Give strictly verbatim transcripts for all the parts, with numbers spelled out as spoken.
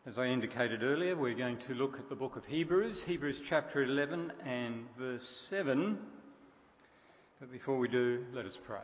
As I indicated earlier, we're going to look at the book of Hebrews, Hebrews chapter eleven and verse seven. But before we do, let us pray.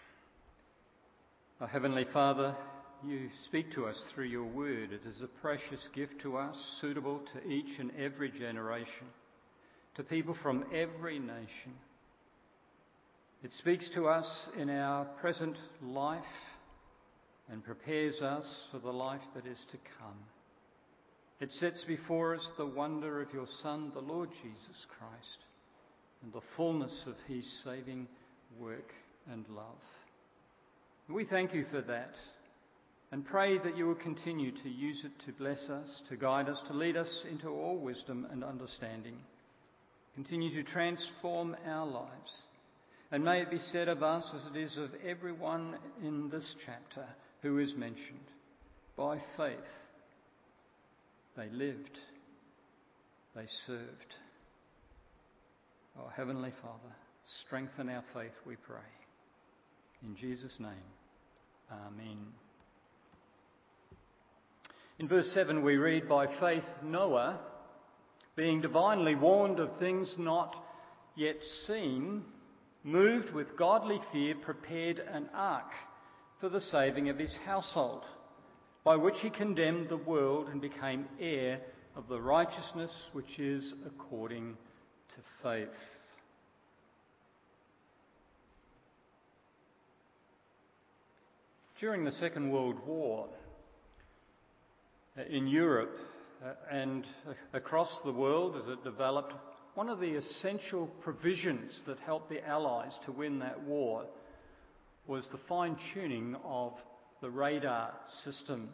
Our Heavenly Father, you speak to us through your word. It is a precious gift to us, suitable to each and every generation, to people from every nation. It speaks to us in our present life and prepares us for the life that is to come. It sets before us the wonder of your Son, the Lord Jesus Christ, and the fullness of his saving work and love. We thank you for that and pray that you will continue to use it to bless us, to guide us, to lead us into all wisdom and understanding. Continue to transform our lives. And may it be said of us as it is of everyone in this chapter who is mentioned, by faith they lived, they served. Oh, Heavenly Father, strengthen our faith, we pray. In Jesus' name, Amen. In verse seven we read, by faith Noah, being divinely warned of things not yet seen, moved with godly fear, prepared an ark for the saving of his household, by which he condemned the world and became heir of the righteousness which is according to faith. During the Second World War, in Europe uh, and across the world as it developed, one of the essential provisions that helped the Allies to win that war was the fine-tuning of the radar system.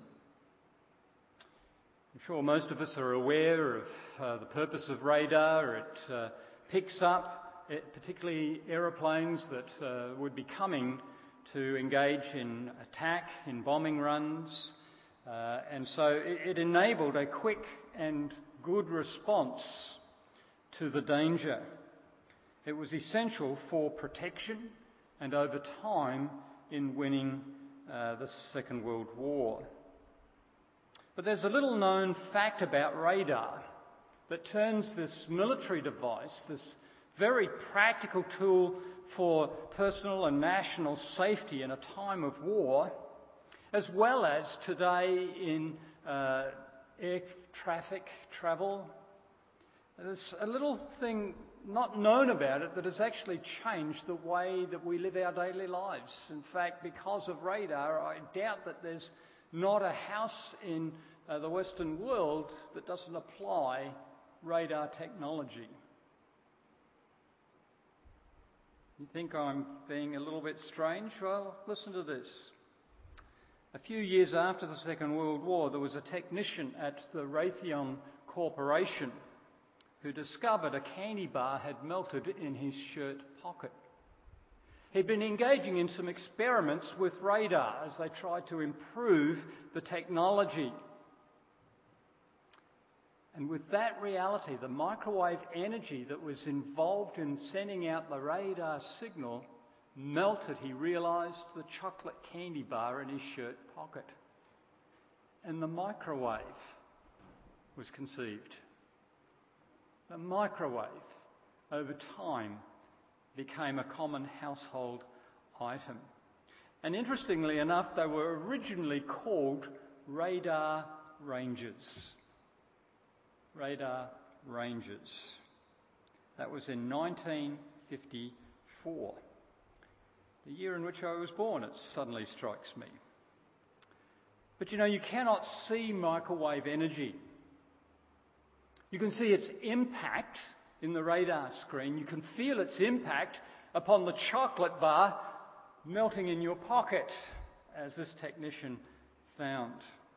I'm sure most of us are aware of uh, the purpose of radar. It uh, picks up it, particularly aeroplanes that uh, would be coming to engage in attack, in bombing runs. Uh, and so it, it enabled a quick and good response to the danger. It was essential for protection and over time in winning uh, the Second World War. But there's a little known fact about radar that turns this military device, this very practical tool for personal and national safety in a time of war, as well as today in uh, air traffic travel. There's a little thing not known about it that has actually changed the way that we live our daily lives. In fact, because of radar, I doubt that there's not a house in uh, the Western world that doesn't apply radar technology. You think I'm being a little bit strange? Well, listen to this. A few years after the Second World War, there was a technician at the Raytheon Corporation who discovered a candy bar had melted in his shirt pocket. He'd been engaging in some experiments with radar as they tried to improve the technology. And with that reality, the microwave energy that was involved in sending out the radar signal melted, he realised, the chocolate candy bar in his shirt pocket. And the microwave was conceived. The microwave, over time, became a common household item. And interestingly enough, they were originally called radar rangers. Radar rangers. That was in nineteen fifty-four. The year in which I was born, it suddenly strikes me. But you know, you cannot see microwave energy. You can see its impact in the radar screen. You can feel its impact upon the chocolate bar melting in your pocket, as this technician found.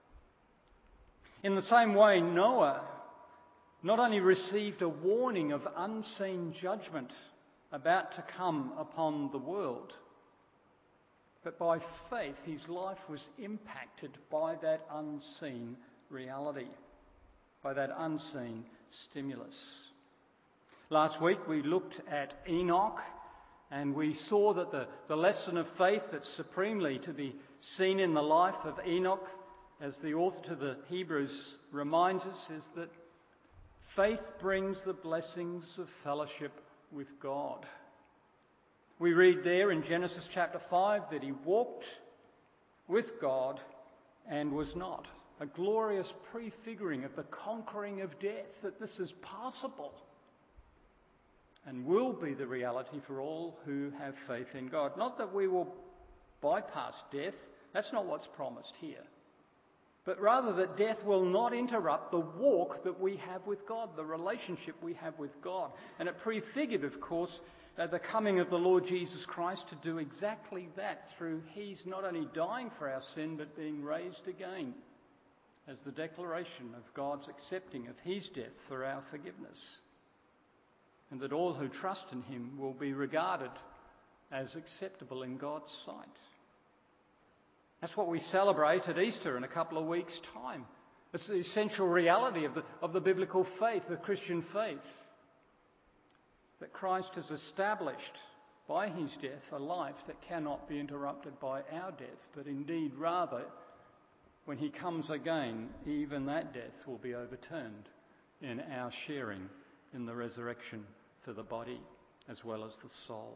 In the same way, Noah not only received a warning of unseen judgment about to come upon the world, but by faith his life was impacted by that unseen reality, by that unseen stimulus. Last week we looked at Enoch, and we saw that the, the lesson of faith that's supremely to be seen in the life of Enoch as the author to the Hebrews reminds us, is that faith brings the blessings of fellowship with God. We read there in Genesis chapter five that he walked with God and was not. A glorious prefiguring of the conquering of death, that this is possible and will be the reality for all who have faith in God. Not that we will bypass death, that's not what's promised here. But rather that death will not interrupt the walk that we have with God, the relationship we have with God. And it prefigured, of course, uh, the coming of the Lord Jesus Christ to do exactly that through His not only dying for our sin, but being raised again as the declaration of God's accepting of His death for our forgiveness. And that all who trust in Him will be regarded as acceptable in God's sight. That's what we celebrate at Easter in a couple of weeks' time. It's the essential reality of the, of the biblical faith, the Christian faith. That Christ has established by His death a life that cannot be interrupted by our death, but indeed rather, when He comes again, even that death will be overturned in our sharing in the resurrection for the body as well as the soul.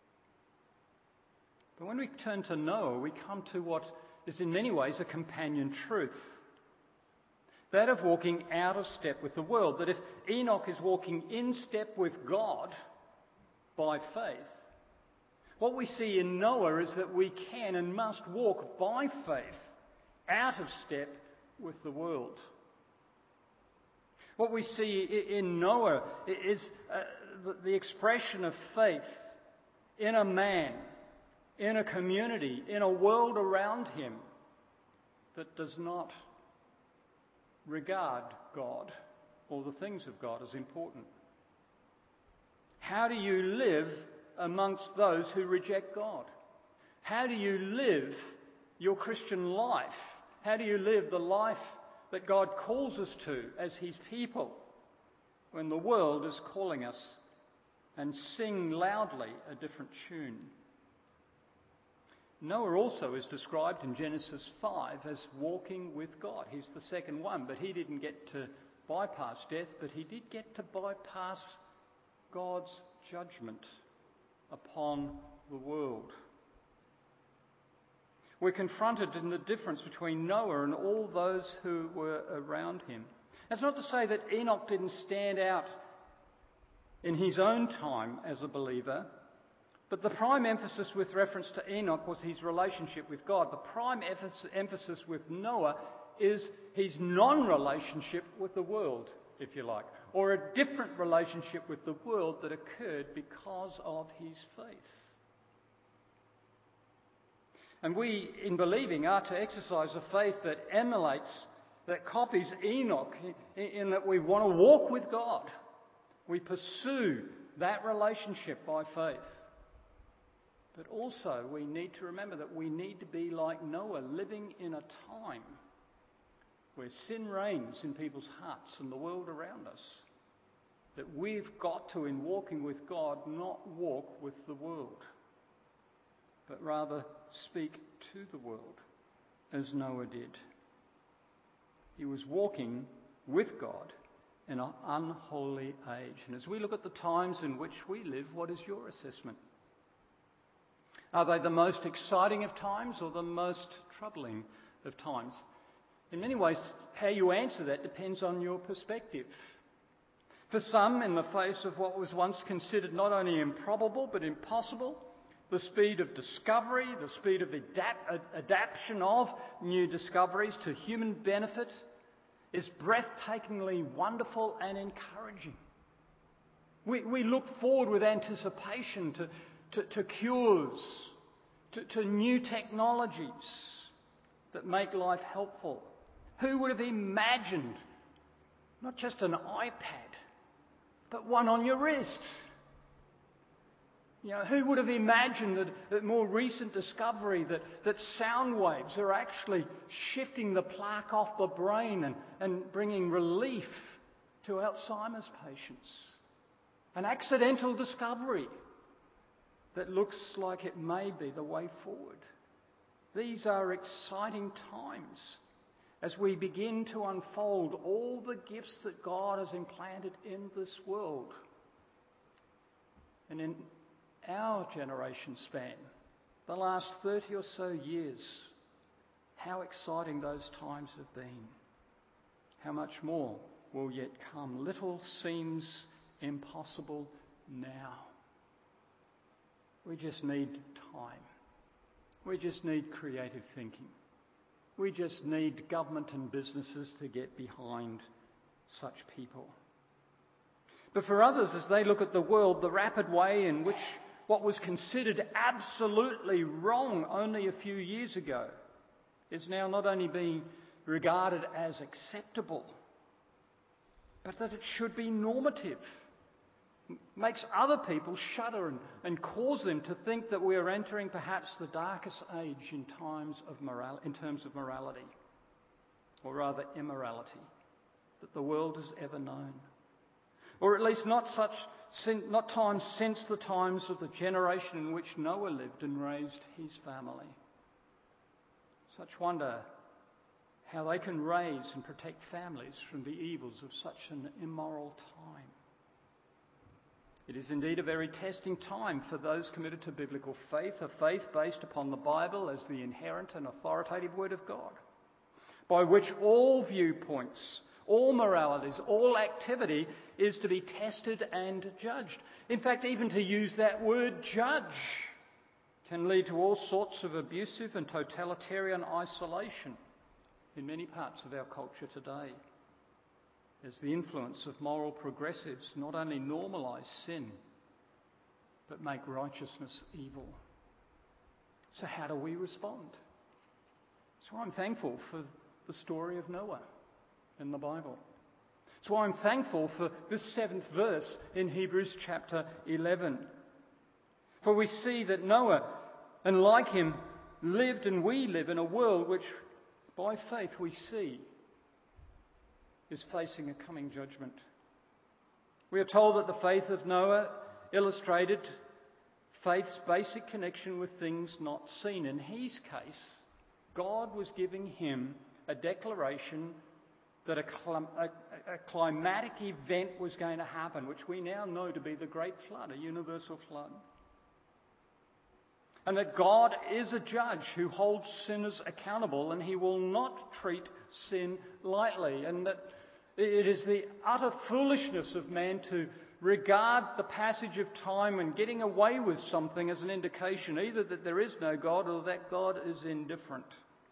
But when we turn to Noah, we come to what is in many ways a companion truth. That of walking out of step with the world. That if Enoch is walking in step with God by faith, what we see in Noah is that we can and must walk by faith out of step with the world. What we see in Noah is uh, the expression of faith in a man, in a community, in a world around him that does not regard God or the things of God as important. How do you live amongst those who reject God? How do you live your Christian life? How do you live the life that God calls us to as His people when the world is calling us and sing loudly a different tune? Noah also is described in Genesis five as walking with God. He's the second one, but he didn't get to bypass death, but he did get to bypass God's judgment upon the world. We're confronted in the difference between Noah and all those who were around him. That's not to say that Enoch didn't stand out in his own time as a believer, but the prime emphasis with reference to Enoch was his relationship with God. The prime emphasis with Noah is his non-relationship with the world, if you like, or a different relationship with the world that occurred because of his faith. And we, in believing, are to exercise a faith that emulates, that copies Enoch, in that we want to walk with God. We pursue that relationship by faith. But also we need to remember that we need to be like Noah, living in a time where sin reigns in people's hearts and the world around us. That we've got to, in walking with God, not walk with the world, but rather speak to the world as Noah did. He was walking with God in an unholy age. And as we look at the times in which we live, what is your assessment? Are they the most exciting of times or the most troubling of times? In many ways, how you answer that depends on your perspective. For some, in the face of what was once considered not only improbable but impossible, the speed of discovery, the speed of adapt- adaptation of new discoveries to human benefit is breathtakingly wonderful and encouraging. We, we look forward with anticipation to To, to cures, to, to new technologies that make life helpful. Who would have imagined not just an iPad, but one on your wrist? You know, who would have imagined that, that more recent discovery that, that sound waves are actually shifting the plaque off the brain and, and bringing relief to Alzheimer's patients? An accidental discovery that looks like it may be the way forward. These are exciting times. as we begin to unfold all the gifts that God has implanted in this world. And in our generation span, the last thirty or so years, how exciting those times have been. How much more will yet come. Little seems impossible now. We just need time. We just need creative thinking. We just need government and businesses to get behind such people. But for others, as they look at the world, the rapid way in which what was considered absolutely wrong only a few years ago is now not only being regarded as acceptable, but that it should be normative. Makes other people shudder and, and cause them to think that we are entering perhaps the darkest age in times of moral, in terms of morality, or rather immorality, that the world has ever known. Or at least not such, not times since the times of the generation in which Noah lived and raised his family. Such wonder how they can raise and protect families from the evils of such an immoral time. It is indeed a very testing time for those committed to biblical faith, a faith based upon the Bible as the inherent and authoritative Word of God, by which all viewpoints, all moralities, all activity is to be tested and judged. In fact, even to use that word judge can lead to all sorts of abusive and totalitarian isolation in many parts of our culture today, as the influence of moral progressives not only normalise sin, but make righteousness evil. So how do we respond? So I'm thankful for the story of Noah in the Bible. So I'm thankful for this seventh verse in Hebrews chapter eleven. For we see that Noah, and like him, lived and we live in a world which, by faith, we see is facing a coming judgment. We are told that the faith of Noah illustrated faith's basic connection with things not seen. In his case, God was giving him a declaration that a, clim- a, a climatic event was going to happen, which we now know to be the Great Flood, a universal flood. And that God is a judge who holds sinners accountable, and he will not treat sin lightly. And that it is the utter foolishness of man to regard the passage of time and getting away with something as an indication either that there is no God or that God is indifferent.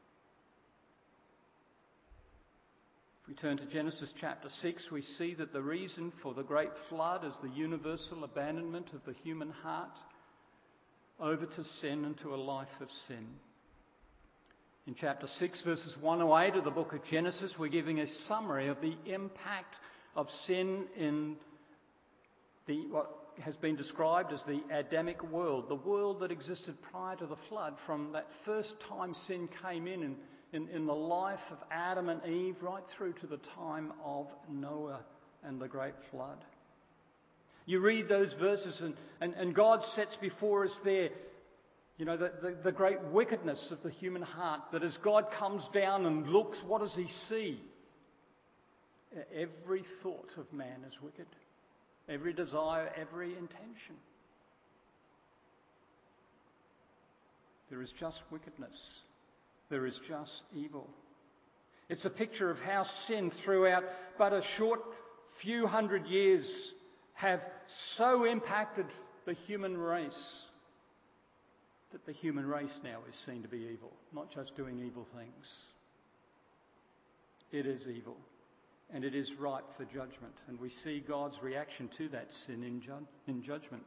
If we turn to Genesis chapter six, we see that the reason for the great flood is the universal abandonment of the human heart over to sin and to a life of sin. In chapter six, verses one to eight of the book of Genesis, we're giving a summary of the impact of sin in the what has been described as the Adamic world, the world that existed prior to the flood, from that first time sin came in in, in, in the life of Adam and Eve right through to the time of Noah and the great flood. You read those verses and, and, and God sets before us there, you know, the, the, the great wickedness of the human heart, that as God comes down and looks, what does he see? Every thought of man is wicked. Every desire, every intention. There is just wickedness. There is just evil. It's a picture of how sin throughout but a short few hundred years have so impacted the human race that the human race now is seen to be evil, not just doing evil things. It is evil, and it is ripe for judgment, and we see God's reaction to that sin in, ju- in judgment.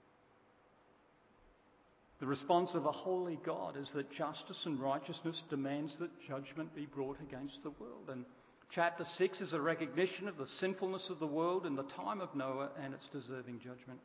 The response of a holy God is that justice and righteousness demands that judgment be brought against the world, and chapter six is a recognition of the sinfulness of the world in the time of Noah and its deserving judgment.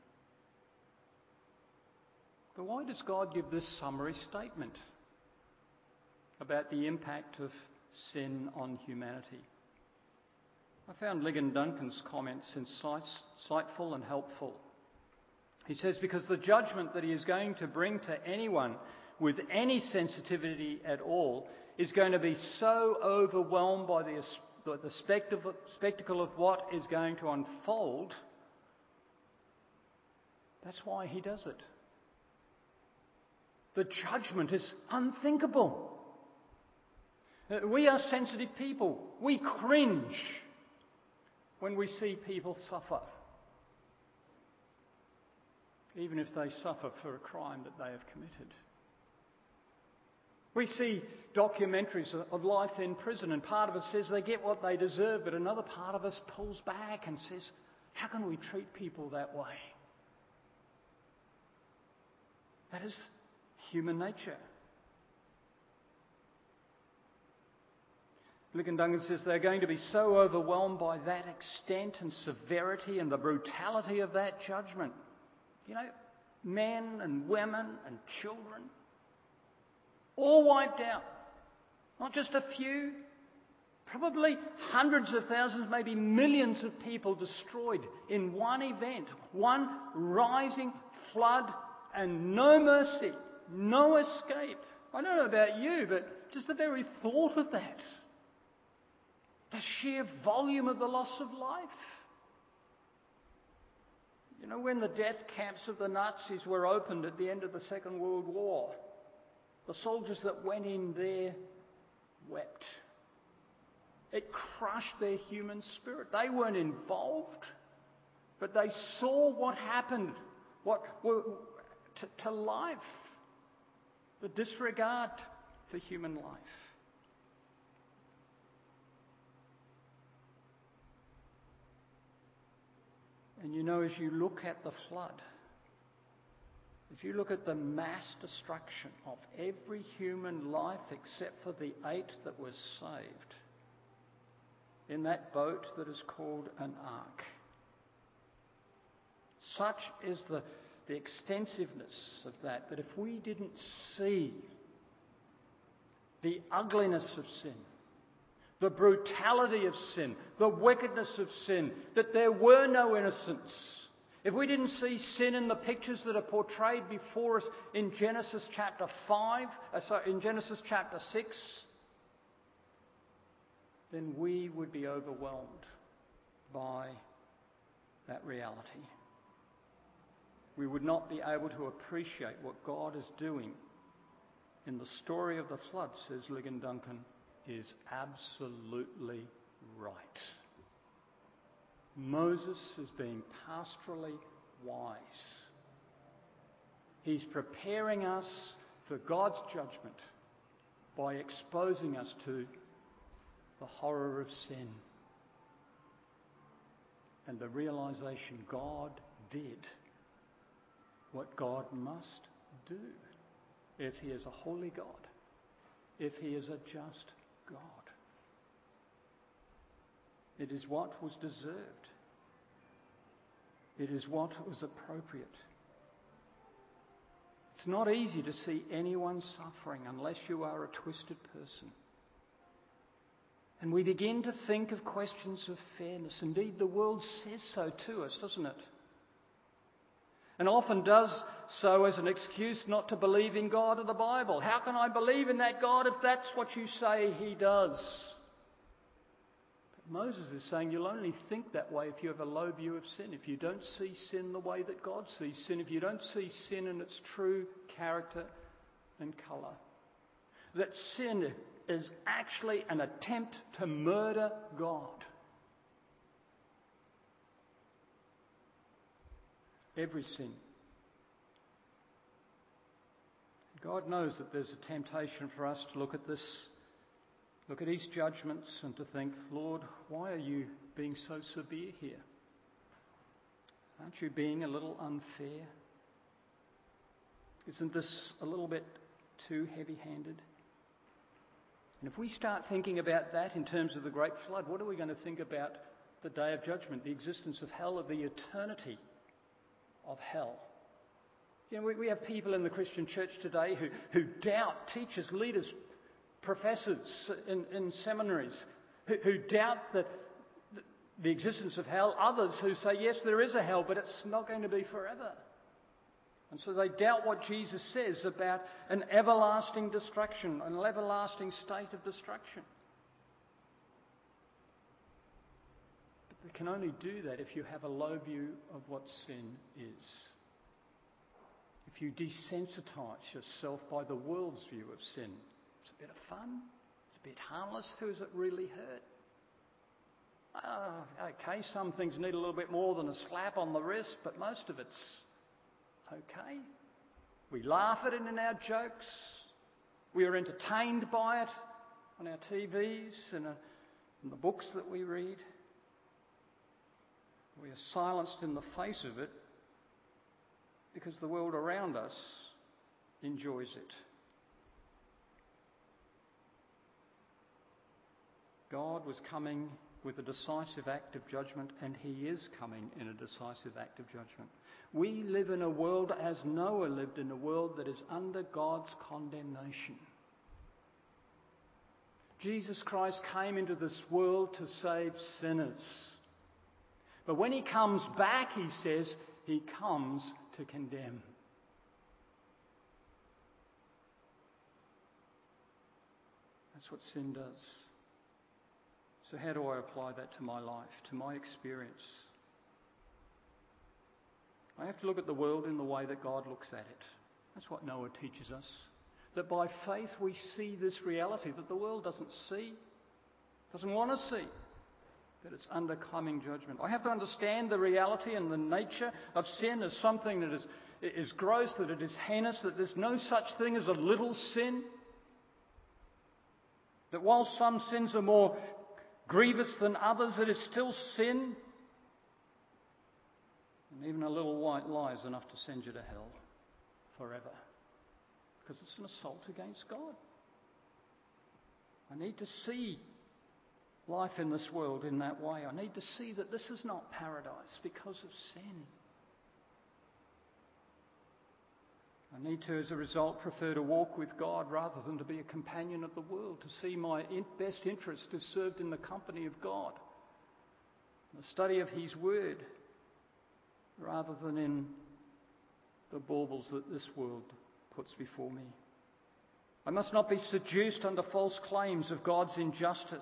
But why does God give this summary statement about the impact of sin on humanity? I found Ligon Duncan's comments insightful and helpful. He says, because the judgment that he is going to bring to anyone with any sensitivity at all is going to be so overwhelmed by the, the spectacle, spectacle of what is going to unfold. That's why he does it. The judgment is unthinkable. We are sensitive people. We cringe when we see people suffer, even if they suffer for a crime that they have committed. We see documentaries of life in prison, and part of us says they get what they deserve, but another part of us pulls back and says, how can we treat people that way? That is human nature. Ligon Duncan says they're going to be so overwhelmed by that extent and severity and the brutality of that judgment. You know, men and women and children, all wiped out. Not just a few, probably hundreds of thousands, maybe millions of people destroyed in one event, one rising flood, and no mercy, no escape. I don't know about you, but just the very thought of that, the sheer volume of the loss of life. You know, when the death camps of the Nazis were opened at the end of the Second World War, the soldiers that went in there wept. It crushed their human spirit. They weren't involved, but they saw what happened, what were to, to life, the disregard for human life. And you know, as you look at the flood, if you look at the mass destruction of every human life except for the eight that was saved in that boat that is called an ark, such is the, the extensiveness of that, that if we didn't see the ugliness of sin, the brutality of sin, the wickedness of sin, that there were no innocents, if we didn't see sin in the pictures that are portrayed before us in Genesis chapter five, uh, sorry, in Genesis chapter six, then we would be overwhelmed by that reality. We would not be able to appreciate what God is doing in the story of the flood, says Ligon Duncan, is absolutely right. Moses is being pastorally wise. He's preparing us for God's judgment by exposing us to the horror of sin and the realization God did what God must do if he is a holy God, if he is a just God. It is what was deserved. It is what was appropriate. It's not easy to see anyone suffering unless you are a twisted person. And we begin to think of questions of fairness. Indeed, the world says so to us, doesn't it? And often does so as an excuse not to believe in God or the Bible. How can I believe in that God if that's what you say he does? But Moses is saying you'll only think that way if you have a low view of sin, if you don't see sin the way that God sees sin, if you don't see sin in its true character and colour. That sin is actually an attempt to murder God. Every sin. God knows that there's a temptation for us to look at this, look at his judgments and to think, Lord, why are you being so severe here? Aren't you being a little unfair? Isn't this a little bit too heavy-handed? And if we start thinking about that in terms of the Great Flood, what are we going to think about the Day of Judgment, the existence of hell, of the eternity of hell? You know, we, we have people in the Christian church today who, who doubt teachers, leaders, professors in, in seminaries, who, who doubt the, the existence of hell. Others who say, yes, there is a hell, but it's not going to be forever. And so they doubt what Jesus says about an everlasting destruction, an everlasting state of destruction. But they can only do that if you have a low view of what sin is. If you desensitise yourself by the world's view of sin. It's a bit of fun. It's a bit harmless. Who does it really hurt? Oh, okay, some things need a little bit more than a slap on the wrist, but most of it's okay. We laugh at it in our jokes. We are entertained by it on our T Vs and in the books that we read. We are silenced in the face of it because the world around us enjoys it. God was coming with a decisive act of judgment, and he is coming in a decisive act of judgment. We live in a world as Noah lived in a world that is under God's condemnation. Jesus Christ came into this world to save sinners. But when he comes back, he says, he comes to condemn. That's what sin does. So how do I apply that to my life, to my experience? I have to look at the world in the way that God looks at it. That's what Noah teaches us. That by faith we see this reality that the world doesn't see, doesn't want to see, that it's under coming judgment. I have to understand the reality and the nature of sin as something that is, is gross, that it is heinous, that there's no such thing as a little sin. That while some sins are more grievous than others, it is still sin. And even a little white lie is enough to send you to hell forever. Because it's an assault against God. I need to see life in this world in that way. I need to see that this is not paradise because of sin. I need to, as a result, prefer to walk with God rather than to be a companion of the world, to see my best interest is served in the company of God, the study of his word, rather than in the baubles that this world puts before me. I must not be seduced under false claims of God's injustice.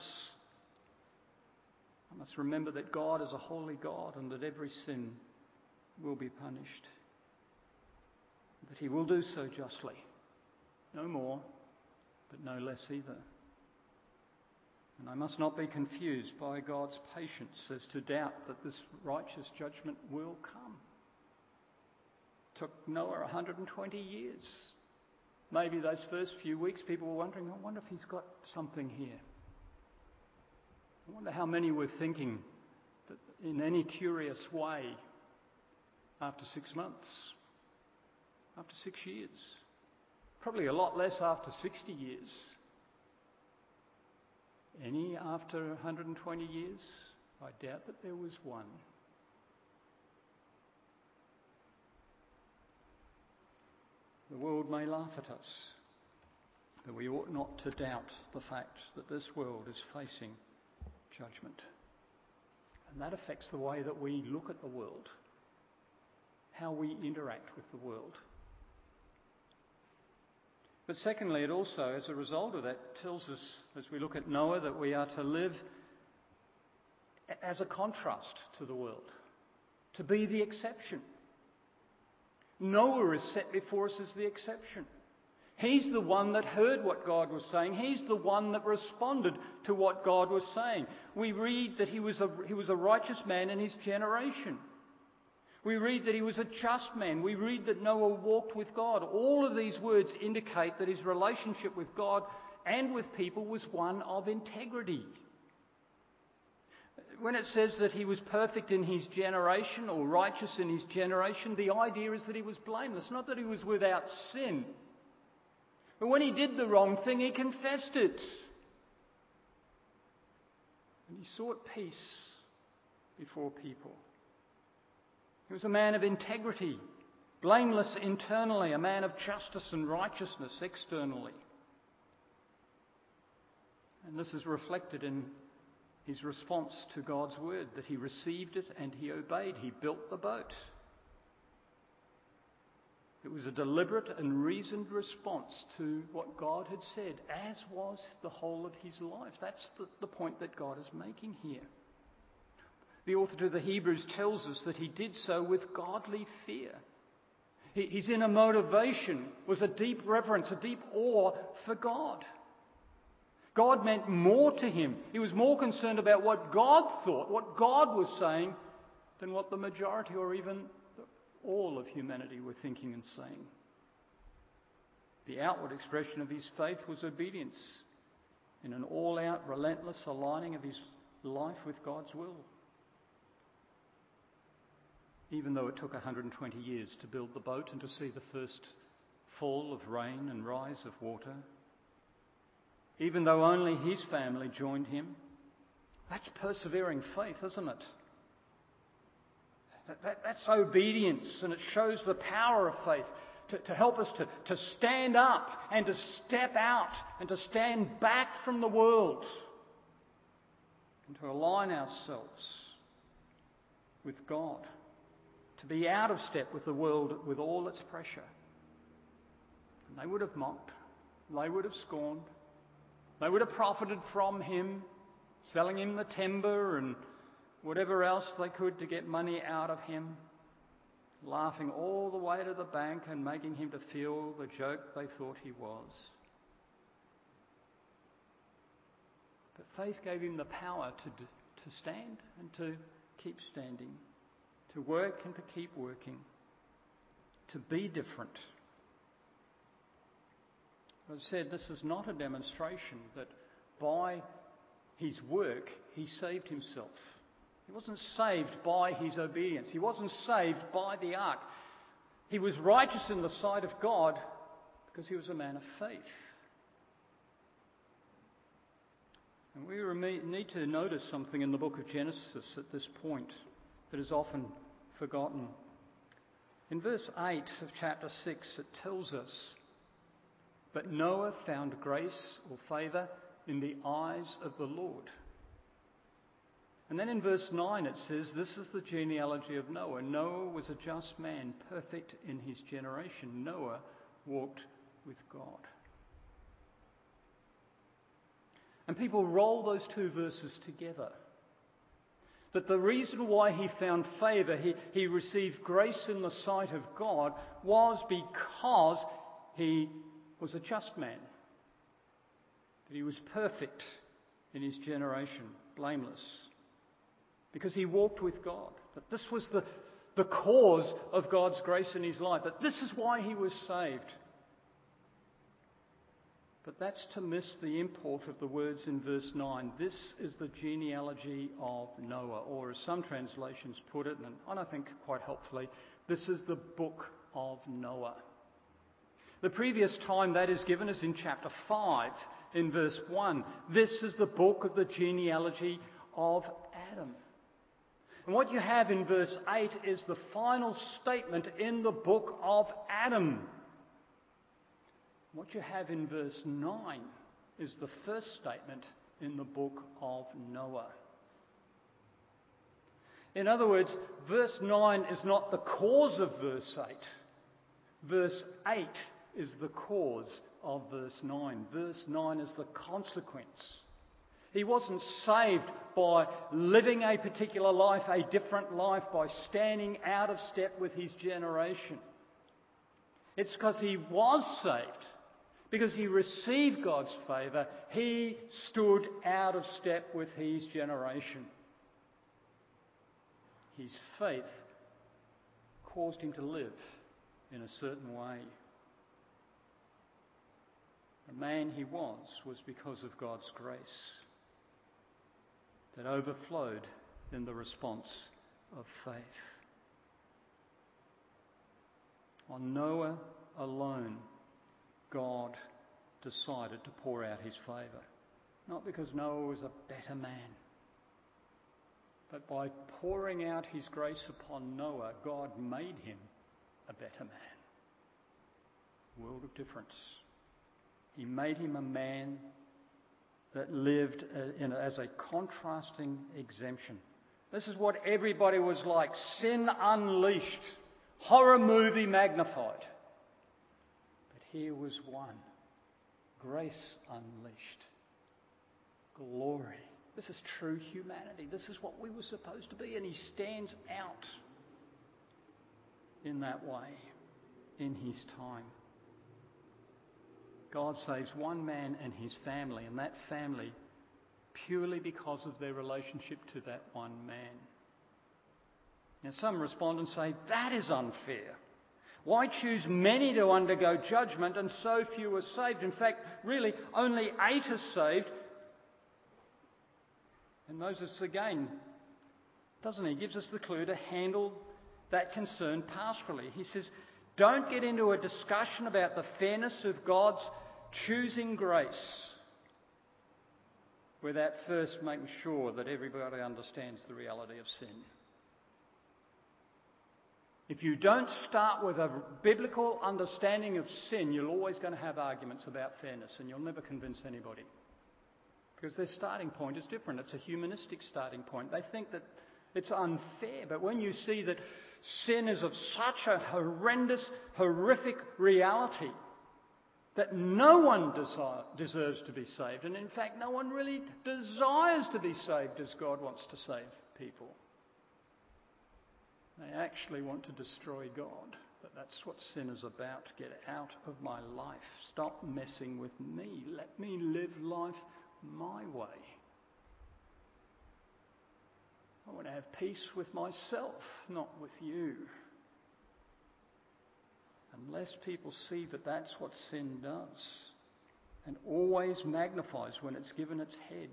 I must remember that God is a holy God and that every sin will be punished. That he will do so justly. No more, but no less either. And I must not be confused by God's patience as to doubt that this righteous judgment will come. It took Noah one hundred twenty years. Maybe those first few weeks people were wondering, I wonder if he's got something here. I wonder how many were thinking that in any curious way after six months. After six years. Probably a lot less after sixty years. Any after one hundred twenty years? I doubt that there was one. The world may laugh at us, but we ought not to doubt the fact that this world is facing judgment. And that affects the way that we look at the world, how we interact with the world. But secondly, it also, as a result of that, tells us, as we look at Noah, that we are to live as a contrast to the world, to be the exception. Noah is set before us as the exception. He's the one that heard what God was saying. He's the one that responded to what God was saying. We read that he was a, he was a righteous man in his generation. We read that he was a just man. We read that Noah walked with God. All of these words indicate that his relationship with God and with people was one of integrity. When it says that he was perfect in his generation or righteous in his generation, the idea is that he was blameless, not that he was without sin. But when he did the wrong thing, he confessed it. And he sought peace before people. He was a man of integrity, blameless internally, a man of justice and righteousness externally. And this is reflected in his response to God's word, that he received it and he obeyed. He built the boat. It was a deliberate and reasoned response to what God had said, as was the whole of his life. That's the, the point that God is making here. The author to the Hebrews tells us that he did so with godly fear. His inner motivation was a deep reverence, a deep awe for God. God meant more to him. He was more concerned about what God thought, what God was saying, than what the majority or even all of humanity were thinking and saying. The outward expression of his faith was obedience in an all-out, relentless aligning of his life with God's will. Even though it took one hundred twenty years to build the boat and to see the first fall of rain and rise of water, even though only his family joined him, that's persevering faith, isn't it? That, that, that's obedience, and it shows the power of faith to, to help us to, to stand up and to step out and to stand back from the world and to align ourselves with God, to be out of step with the world with all its pressure. And they would have mocked, they would have scorned, they would have profited from him, selling him the timber and whatever else they could to get money out of him, laughing all the way to the bank and making him to feel the joke they thought he was. But faith gave him the power to, to stand and to keep standing, to work and to keep working, to be different. As I said, this is not a demonstration that by his work he saved himself. He wasn't saved by his obedience. He wasn't saved by the ark. He was righteous in the sight of God because he was a man of faith. And we need to notice something in the book of Genesis at this point that is often forgotten. In verse eight of chapter six, it tells us, "But Noah found grace or favour in the eyes of the Lord." And then in verse nine it says, "This is the genealogy of Noah. Noah was a just man, perfect in his generation. Noah walked with God." And people roll those two verses together. That the reason why he found favour, he, he received grace in the sight of God, was because he was a just man. That he was perfect in his generation, blameless. Because he walked with God. That this was the, the cause of God's grace in his life. That this is why he was saved. But that's to miss the import of the words in verse nine. This is the genealogy of Noah. Or as some translations put it, and I think quite helpfully, this is the book of Noah. The previous time that is given is in chapter five, in verse one. This is the book of the genealogy of Adam. And what you have in verse eight is the final statement in the book of Adam. What you have in verse nine is the first statement in the book of Noah. In other words, verse nine is not the cause of verse eight. Verse eight is the cause of verse nine. Verse nine is the consequence. He wasn't saved by living a particular life, a different life, by standing out of step with his generation. It's because he was saved, because he received God's favour, he stood out of step with his generation. His faith caused him to live in a certain way. The man he was was because of God's grace that overflowed in the response of faith. On Noah alone, God decided to pour out his favour. Not because Noah was a better man, but by pouring out his grace upon Noah, God made him a better man. World of difference. He made him a man that lived in a, as a contrasting exemption. This is what everybody was like. Sin unleashed. Horror movie magnified. here was one. Grace unleashed. Glory. This is true humanity. This is what we were supposed to be. And he stands out in that way in his time. God saves one man and his family, and that family purely because of their relationship to that one man. Now, some respond and say, that is unfair. Why choose many to undergo judgment and so few are saved? In fact, really, only eight are saved. And Moses, again, doesn't he, gives us the clue to handle that concern pastorally. He says, don't get into a discussion about the fairness of God's choosing grace without first making sure that everybody understands the reality of sin. If you don't start with a biblical understanding of sin, you're always going to have arguments about fairness, and you'll never convince anybody. Because their starting point is different. It's a humanistic starting point. They think that it's unfair. But when you see that sin is of such a horrendous, horrific reality that no one desire, deserves to be saved, and in fact no one really desires to be saved as God wants to save people. They actually want to destroy God. But that's what sin is about. Get out of my life. Stop messing with me. Let me live life my way. I want to have peace with myself, not with you. Unless people see that that's what sin does, and always magnifies when it's given its head,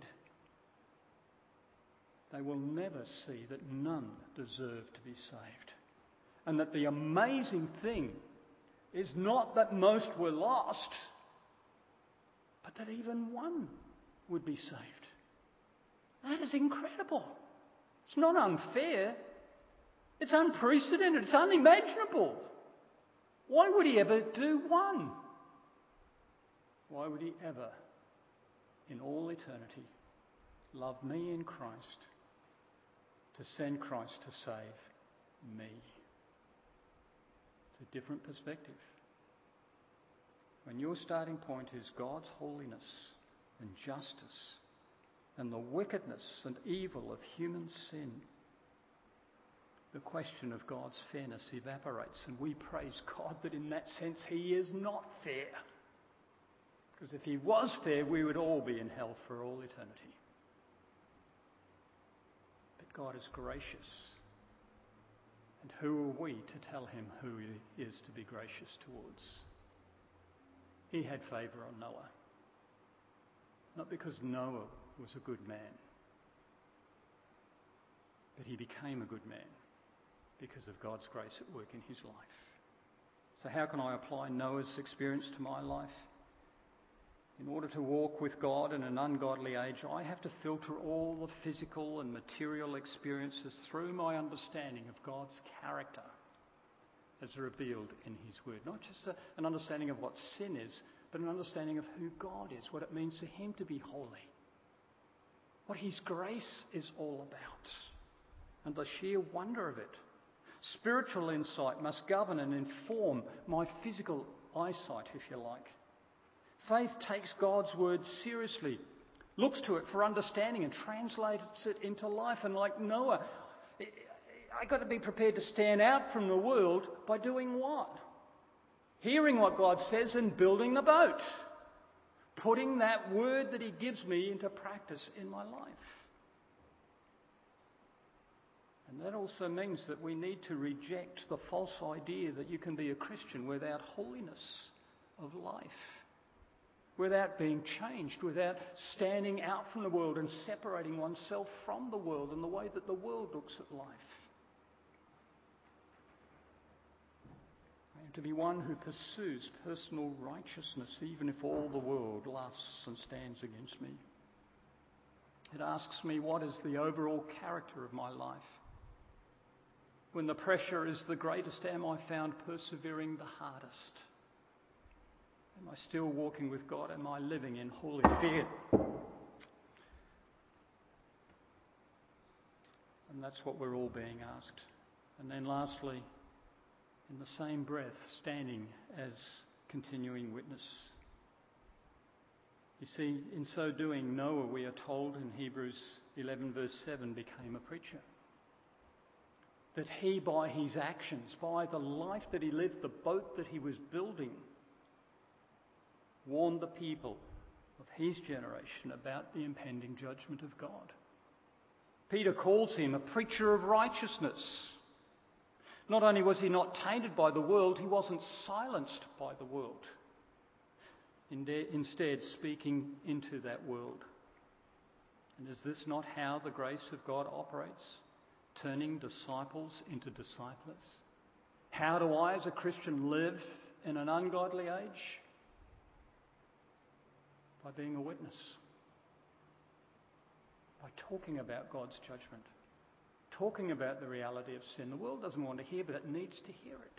they will never see that none deserve to be saved. And that the amazing thing is not that most were lost, but that even one would be saved. That is incredible. It's not unfair. It's unprecedented. It's unimaginable. Why would he ever do one? Why would he ever, in all eternity, love me in Christ, to send Christ to save me? It's a different perspective. When your starting point is God's holiness and justice and the wickedness and evil of human sin, the question of God's fairness evaporates, and we praise God that in that sense he is not fair. Because if he was fair, we would all be in hell for all eternity. But God is gracious. And who are we to tell him who he is to be gracious towards? He had favour on Noah. Not because Noah was a good man, but he became a good man because of God's grace at work in his life. So how can I apply Noah's experience to my life? In order to walk with God in an ungodly age, I have to filter all the physical and material experiences through my understanding of God's character as revealed in his word. Not just a, an understanding of what sin is, but an understanding of who God is, what it means to him to be holy, what his grace is all about, and the sheer wonder of it. Spiritual insight must govern and inform my physical eyesight, if you like. Faith takes God's word seriously, looks to it for understanding and translates it into life. And like Noah, I've got to be prepared to stand out from the world by doing what? Hearing what God says and building the boat. Putting that word that he gives me into practice in my life. And that also means that we need to reject the false idea that you can be a Christian without holiness of life, without being changed, without standing out from the world and separating oneself from the world in the way that the world looks at life. I am to be one who pursues personal righteousness even if all the world lusts and stands against me. It asks me, what is the overall character of my life? When the pressure is the greatest, am I found persevering the hardest? Am I still walking with God? Am I living in holy fear? And that's what we're all being asked. And then lastly, in the same breath, standing as continuing witness. You see, in so doing, Noah, we are told in Hebrews eleven verse seven, became a preacher. That he, by his actions, by the life that he lived, the boat that he was building, warned the people of his generation about the impending judgment of God. Peter calls him a preacher of righteousness. Not only was he not tainted by the world, he wasn't silenced by the world. Instead, speaking into that world. And is this not how the grace of God operates? Turning disciples into disciples? How do I, as a Christian, live in an ungodly age? By being a witness. By talking about God's judgment. Talking about the reality of sin. The world doesn't want to hear, but it needs to hear it.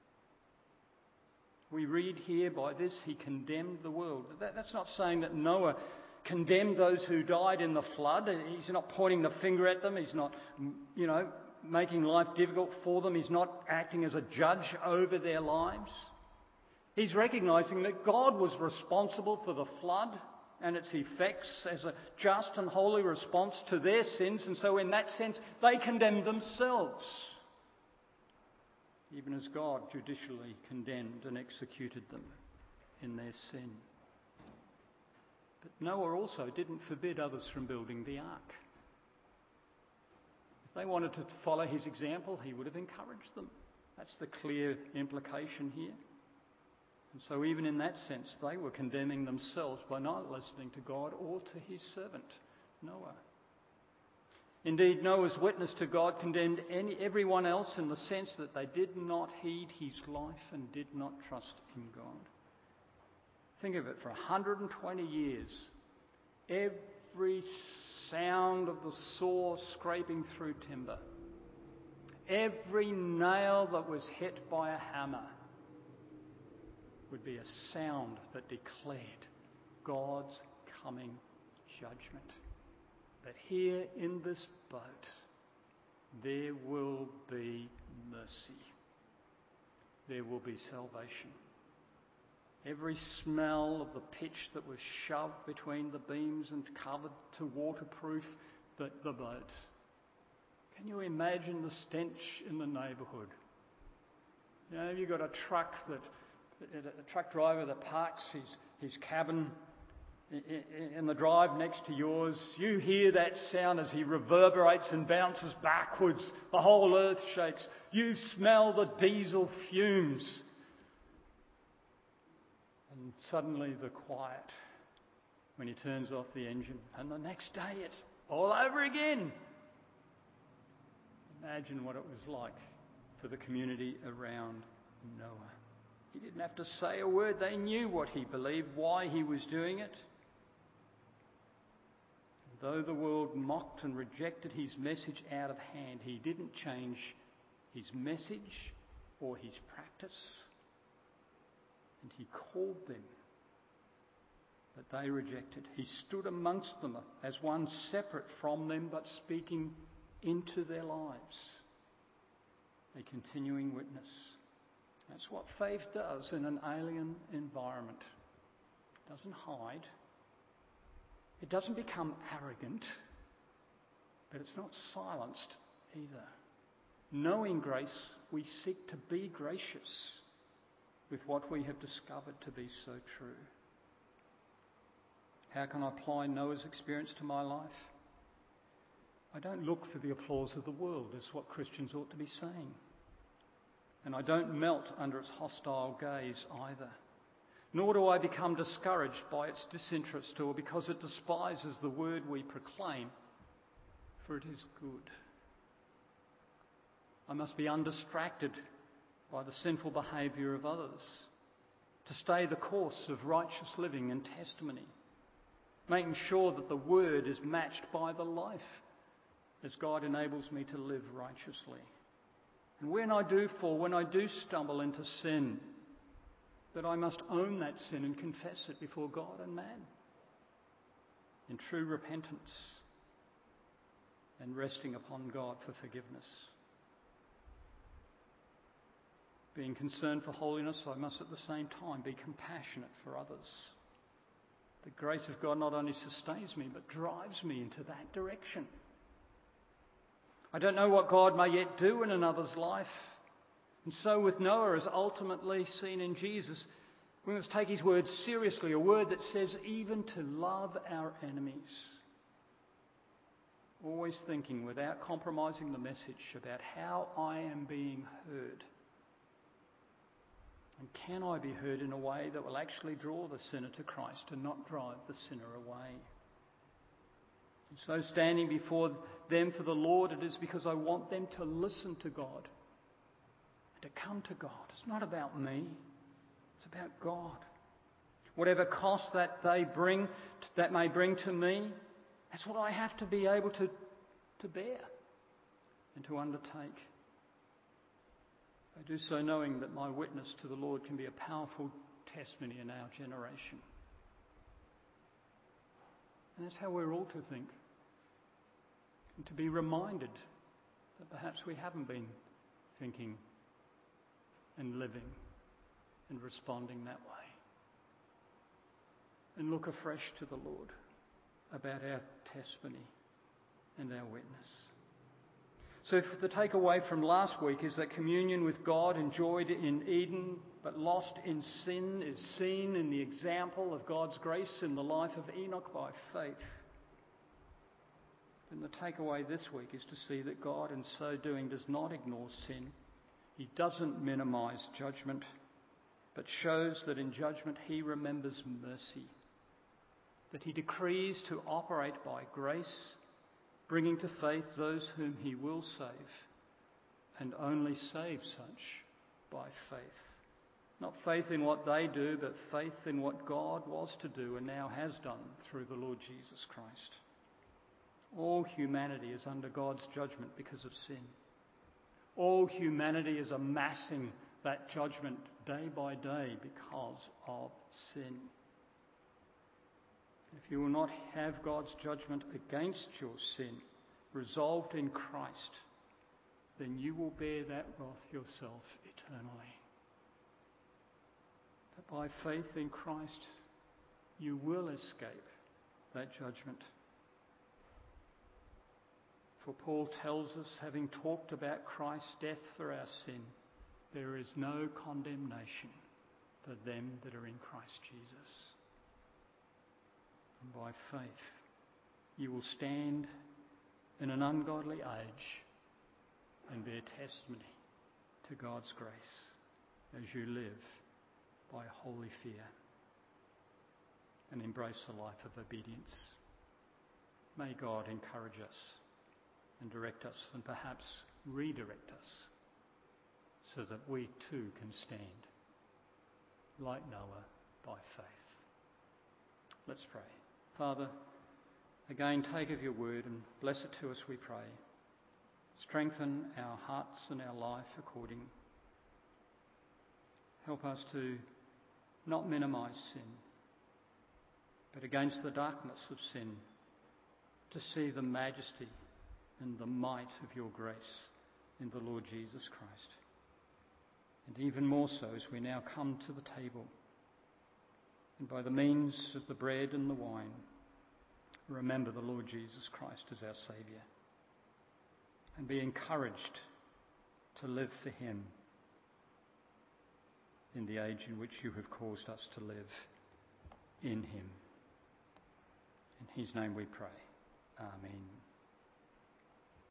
We read here, by this he condemned the world. That, that's not saying that Noah condemned those who died in the flood. He's not pointing the finger at them. He's not, you know, making life difficult for them. He's not acting as a judge over their lives. He's recognising that God was responsible for the flood and its effects as a just and holy response to their sins. And so in that sense, they condemned themselves. Even as God judicially condemned and executed them in their sin. But Noah also didn't forbid others from building the ark. If they wanted to follow his example, he would have encouraged them. That's the clear implication here. And so even in that sense, they were condemning themselves by not listening to God or to his servant, Noah. Indeed, Noah's witness to God condemned any, everyone else in the sense that they did not heed his life and did not trust in God. Think of it, for one hundred twenty years, every sound of the saw scraping through timber, every nail that was hit by a hammer would be a sound that declared God's coming judgment. But here in this boat, there will be mercy. There will be salvation. Every smell of the pitch that was shoved between the beams and covered to waterproof the, the boat. Can you imagine the stench in the neighbourhood? You know, you've got a truck that, a truck driver that parks his, his cabin in the drive next to yours. You hear that sound as he reverberates and bounces backwards. The whole earth shakes. You smell the diesel fumes. And suddenly the quiet when he turns off the engine. And the next day it's all over again. Imagine what it was like for the community around Noah. He didn't have to say a word. They knew what he believed, why he was doing it. Though the world mocked and rejected his message out of hand, he didn't change his message or his practice. And he called them, but they rejected. He stood amongst them as one separate from them, but speaking into their lives. A continuing witness. That's what faith does in an alien environment. It doesn't hide. It doesn't become arrogant, but it's not silenced either. Knowing grace, we seek to be gracious with what we have discovered to be so true. How can I apply Noah's experience to my life? I don't look for the applause of the world, is what Christians ought to be saying. And I don't melt under its hostile gaze either. Nor do I become discouraged by its disinterest or because it despises the word we proclaim, for it is good. I must be undistracted by the sinful behaviour of others, to stay the course of righteous living and testimony, making sure that the word is matched by the life as God enables me to live righteously. And when I do fall, when I do stumble into sin, that I must own that sin and confess it before God and man in true repentance and resting upon God for forgiveness. Being concerned for holiness, I must at the same time be compassionate for others. The grace of God not only sustains me, but drives me into that direction. I don't know what God may yet do in another's life. And so with Noah, as ultimately seen in Jesus, we must take his word seriously, a word that says even to love our enemies. Always thinking without compromising the message about how I am being heard. And can I be heard in a way that will actually draw the sinner to Christ and not drive the sinner away? And so standing before them for the Lord, it is because I want them to listen to God and to come to God. It's not about me. It's about God. Whatever cost that they bring, that may bring to me, that's what I have to be able to, to bear and to undertake. I do so knowing that my witness to the Lord can be a powerful testimony in our generation. And that's how we're all to think. And to be reminded that perhaps we haven't been thinking and living and responding that way. And look afresh to the Lord about our testimony and our witness. So if the takeaway from last week is that communion with God enjoyed in Eden but lost in sin is seen in the example of God's grace in the life of Enoch by faith, then the takeaway this week is to see that God in so doing does not ignore sin. He doesn't minimise judgment, but shows that in judgment he remembers mercy, that he decrees to operate by grace, bringing to faith those whom he will save, and only save such by faith. Not faith in what they do, but faith in what God was to do and now has done through the Lord Jesus Christ. All humanity is under God's judgment because of sin. All humanity is amassing that judgment day by day because of sin. If you will not have God's judgment against your sin resolved in Christ, then you will bear that wrath yourself eternally. But by faith in Christ, you will escape that judgment. For Paul tells us, having talked about Christ's death for our sin, there is no condemnation for them that are in Christ Jesus. And by faith, you will stand in an ungodly age and bear testimony to God's grace as you live by holy fear and embrace a life of obedience. May God encourage us and direct us and perhaps redirect us so that we too can stand like Noah by faith. Let's pray. Father, again take of your word and bless it to us, we pray. Strengthen our hearts and our life according. Help us to not minimise sin, but against the darkness of sin, to see the majesty and the might of your grace in the Lord Jesus Christ. And even more so as we now come to the table, and by the means of the bread and the wine, remember the Lord Jesus Christ as our Saviour, and be encouraged to live for him in the age in which you have caused us to live in him. In his name we pray. Amen.